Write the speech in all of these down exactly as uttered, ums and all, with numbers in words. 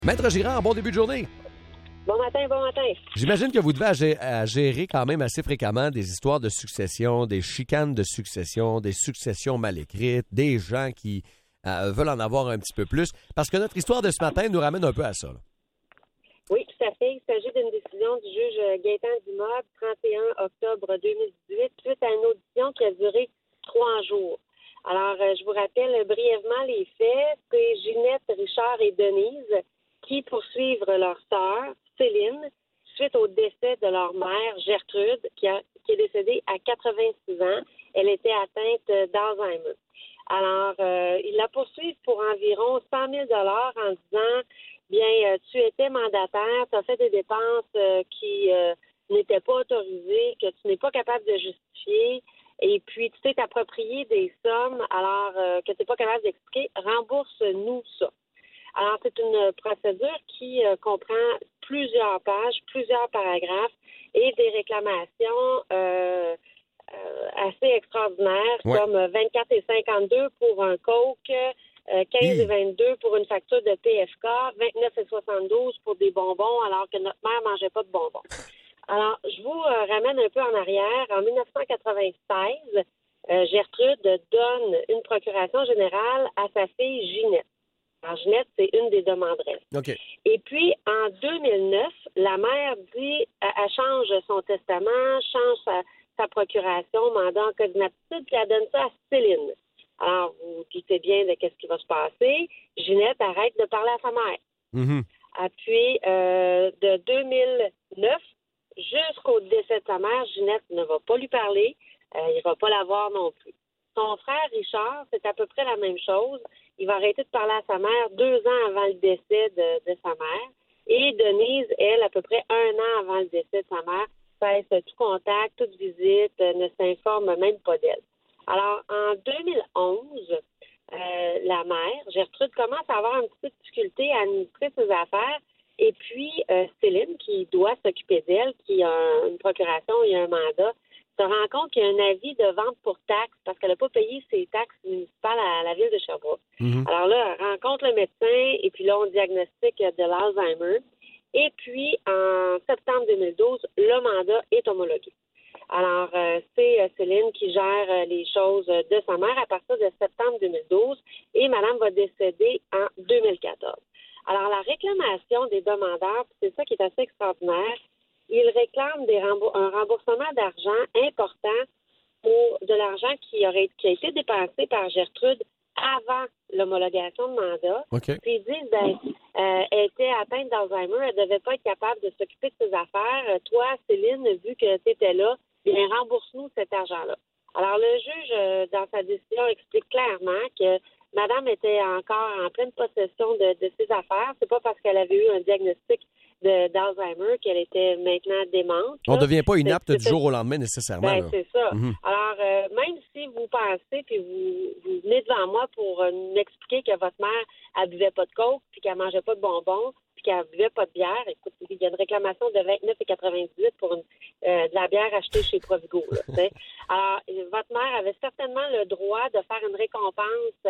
Maître Girard, bon début de journée. Bon matin, bon matin. J'imagine que vous devez à gérer quand même assez fréquemment des histoires de succession, des chicanes de succession, des successions mal écrites, des gens qui euh, veulent en avoir un petit peu plus. Parce que notre histoire de ce matin nous ramène un peu à ça. Là. Oui, tout à fait. Il s'agit d'une décision du juge Gaétan Dumas, trente et un octobre deux mille dix-huit, suite à une audition qui a duré trois jours. Alors, je vous rappelle brièvement les faits. C'est Ginette, Richard et Denise qui poursuivent leur sœur, Céline, suite au décès de leur mère, Gertrude, qui, a, qui est décédée à quatre-vingt-six ans. Elle était atteinte d'Alzheimer. Alors, euh, ils la poursuivent pour environ cent mille dollars en disant, bien, euh, tu étais mandataire, tu as fait des dépenses euh, qui euh, n'étaient pas autorisées, que tu n'es pas capable de justifier, et puis tu t'es approprié des sommes alors euh, que tu n'es pas capable d'expliquer, rembourse-nous ça. Alors, c'est une procédure qui euh, comprend plusieurs pages, plusieurs paragraphes et des réclamations euh, euh, assez extraordinaires, ouais. comme vingt-quatre et cinquante-deux pour un coke, euh, quinze et vingt-deux pour une facture de P F K, vingt-neuf et soixante-douze pour des bonbons alors que notre mère mangeait pas de bonbons. Alors, je vous euh, ramène un peu en arrière. En dix-neuf cent quatre-vingt-seize, euh, Gertrude donne une procuration générale à sa fille Ginette. Alors, Ginette, c'est une des demanderesses. Okay. Et puis, en deux mille neuf, la mère dit, elle change son testament, change sa, sa procuration, mandat en cas d'inaptitude, puis elle donne ça à Céline. Alors, vous vous doutez bien de qu'est-ce qui va se passer. Ginette arrête de parler à sa mère. Mm-hmm. Et puis, euh, de deux mille neuf jusqu'au décès de sa mère, Ginette ne va pas lui parler. Euh, il ne va pas la voir non plus. Son frère Richard, c'est à peu près la même chose. Il va arrêter de parler à sa mère deux ans avant le décès de, de sa mère. Et Denise, elle, à peu près un an avant le décès de sa mère, cesse tout contact, toute visite, ne s'informe même pas d'elle. Alors, en deux mille onze, euh, la mère, Gertrude, commence à avoir un petit peu de difficulté à administrer ses affaires. Et puis, euh, Céline, qui doit s'occuper d'elle, qui a une procuration et un mandat, se rend compte qu'il y a un avis de vente pour taxes parce qu'elle n'a pas payé ses taxes municipales à la ville de Sherbrooke. Mm-hmm. Alors là, elle rencontre le médecin et puis là, on diagnostique de l'Alzheimer. Et puis, en septembre deux mille douze, le mandat est homologué. Alors, euh, c'est euh, Céline qui gère euh, les choses de sa mère à partir de septembre deux mille douze et madame va décéder en deux mille quatorze. Alors, la réclamation des demandeurs, c'est ça qui est assez extraordinaire, ils réclament des rembours- un remboursement d'argent important pour de l'argent qui aurait qui a été dépensé par Gertrude avant l'homologation de mandat. Okay. Puis ils disent, ben, euh, elle était atteinte d'Alzheimer, elle ne devait pas être capable de s'occuper de ses affaires. Toi, Céline, vu que tu étais là, bien, rembourse-nous cet argent-là. Alors, le juge, euh, dans sa décision, explique clairement que madame était encore en pleine possession de, de ses affaires. C'est pas parce qu'elle avait eu un diagnostic De, d'Alzheimer, qu'elle était maintenant démente. On ne devient pas inapte c'est, du jour au lendemain, nécessairement. Ben, là. c'est ça. Mm-hmm. Alors, euh, même si vous pensez, puis vous, vous venez devant moi pour euh, m'expliquer que votre mère, elle buvait pas de coke, puis qu'elle mangeait pas de bonbons, puis qu'elle buvait pas de bière, écoute, il y a une réclamation de vingt-neuf et quatre-vingt-dix pour une, euh, de la bière achetée chez Provigo. Là, alors, votre mère avait certainement le droit de faire une récompense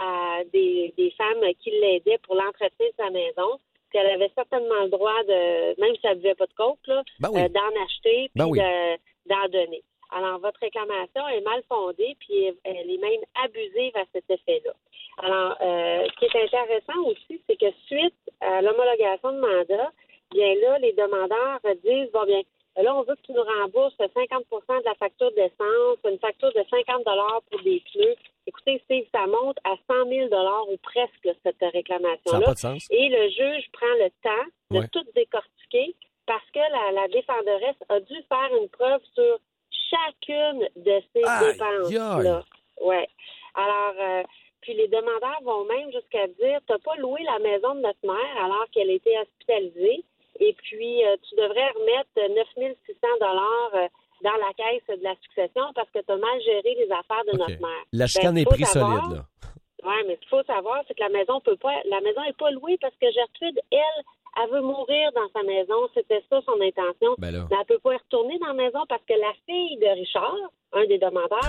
à des, des femmes qui l'aidaient pour l'entretien de sa maison. Qu'elle avait certainement le droit de, même si elle ne buvait pas de coke, là, ben oui. euh, d'en acheter puis ben oui. de, d'en donner. Alors, votre réclamation est mal fondée puis elle est même abusive à cet effet-là. Alors, euh, ce qui est intéressant aussi, c'est que suite à l'homologation de mandat, bien là, les demandeurs disent, bon bien, là, on veut que tu nous rembourses cinquante pour cent de la facture d'essence, une facture de cinquante dollars pour des pneus. Écoutez, Steve, ça monte à cent mille dollars ou presque, cette réclamation-là. Ça n'a pas de sens. Et le juge prend le temps de ouais. tout décortiquer parce que la, la défenderesse a dû faire une preuve sur chacune de ces aïe, dépenses-là. Ouais. Alors, euh, puis les demandeurs vont même jusqu'à dire, tu n'as pas loué la maison de notre mère alors qu'elle était hospitalisée. Et puis, euh, tu devrais remettre neuf mille six cents dollars euh, dans la caisse de la succession parce que tu as mal géré les affaires de okay. notre mère. La chicane ben, est pris savoir, solide, là. Oui, mais ce qu'il faut savoir, c'est que la maison peut pas, la maison n'est pas louée parce que Gertrude, elle, elle veut mourir dans sa maison. C'était ça son intention. Ben là. Mais elle peut pas y retourner dans la maison parce que la fille de Richard, un des demandeurs,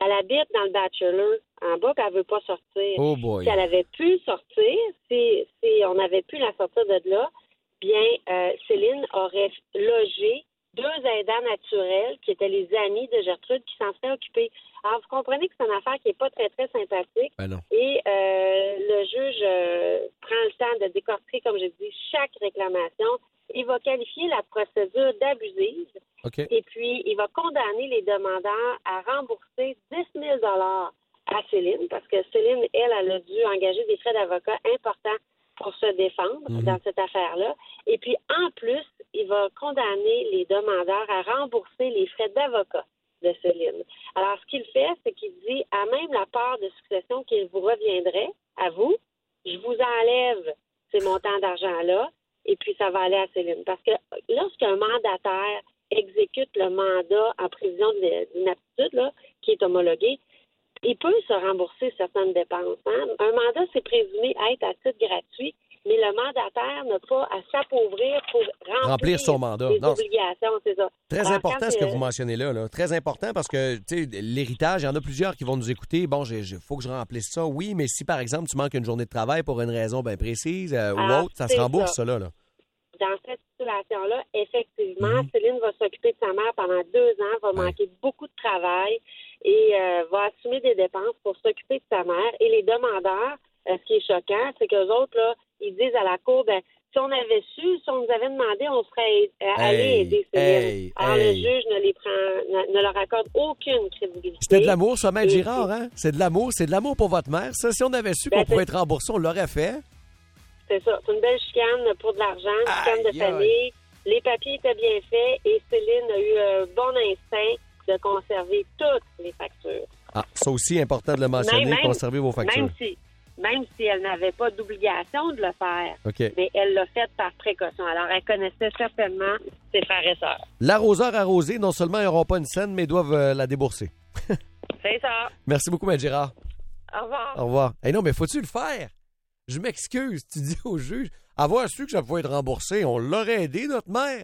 Elle habite dans le bachelor en bas, puis elle veut pas sortir. Oh boy. Si elle avait pu sortir, si, si on avait pu la sortir de là, bien, euh, Céline aurait logé deux aidants naturels qui étaient les amis de Gertrude qui s'en seraient occupés. Alors, vous comprenez que c'est une affaire qui n'est pas très, très sympathique. Ben non. Et euh, le juge euh, prend le temps de décortiquer, comme je dis, chaque réclamation. Il va qualifier la procédure d'abusive. OK. Et puis, il va condamner les demandeurs à rembourser dix mille dollars à Céline, parce que Céline, elle, elle a dû engager des frais d'avocat importants pour se défendre Mm-hmm. dans cette affaire-là. Et puis, en plus, il va condamner les demandeurs à rembourser les frais d'avocat de Céline. Alors, ce qu'il fait, c'est qu'il dit à même la part de succession qu'il vous reviendrait, à vous, je vous enlève ces montants d'argent-là, et puis ça va aller à Céline. Parce que lorsqu'un mandataire exécute le mandat en prévision d'une aptitude, là, qui est homologué, il peut se rembourser certaines dépenses. Hein? Un mandat, c'est présumé être à titre gratuit, mais le mandataire n'a pas à s'appauvrir pour remplir, Remplir son mandat. ses Non, obligations, c'est ça. Très Alors, important quand ce que c'est- vous mentionnez là, là. Très important parce que, tu sais, l'héritage, il y en a plusieurs qui vont nous écouter. Bon, il faut que je remplisse ça. Oui, mais si, par exemple, tu manques une journée de travail pour une raison bien précise euh, ou Ah, autre, ça se c'est rembourse, ça. ça, là. là. Dans cette situation-là, effectivement, Mhm. Céline va s'occuper de sa mère pendant deux ans, va Ouais. manquer beaucoup de travail et euh, va assumer des dépenses pour s'occuper de sa mère. Et les demandeurs, euh, ce qui est choquant, c'est qu'eux autres, là, ils disent à la Cour, ben, si on avait su, si on nous avait demandé, on serait euh, allé Hey, aider Céline. hey, Alors, hey. le juge ne les prend, ne, ne leur accorde aucune crédibilité. C'était de l'amour, ça, Maître Et- Girard, hein? C'est de l'amour. C'est de l'amour pour votre mère. Ça, si on avait su Ben, qu'on pouvait c'est- être remboursé, on l'aurait fait. C'est ça. C'est une belle chicane pour de l'argent, une chicane de Aïe, aïe. famille. Les papiers étaient bien faits et Céline a eu un bon instinct de conserver toutes les factures. Ah, ça aussi, important de le mentionner, Même- même- conserver vos factures. Même si, même si elle n'avait pas d'obligation de le faire, OK. mais elle l'a fait par précaution. Alors, elle connaissait certainement ses frères et sœurs. L'arroseur arrosé, non seulement ils n'auront pas une scène, mais ils doivent euh, la débourser. C'est ça. Merci beaucoup, Maître Girard. Au revoir. Au revoir. Eh non, mais faut-tu le faire? Je m'excuse. Tu dis au juge, avoir su que ça pouvait être remboursé, on l'aurait aidé, notre mère.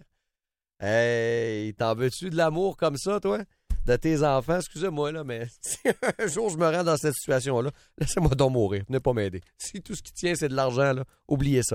Hey, t'en veux-tu de l'amour comme ça, toi? De tes enfants? Excusez-moi, là, mais si un jour je me rends dans cette situation-là, laissez-moi donc mourir. Venez pas m'aider. Si tout ce qui tient, c'est de l'argent, là, oubliez ça.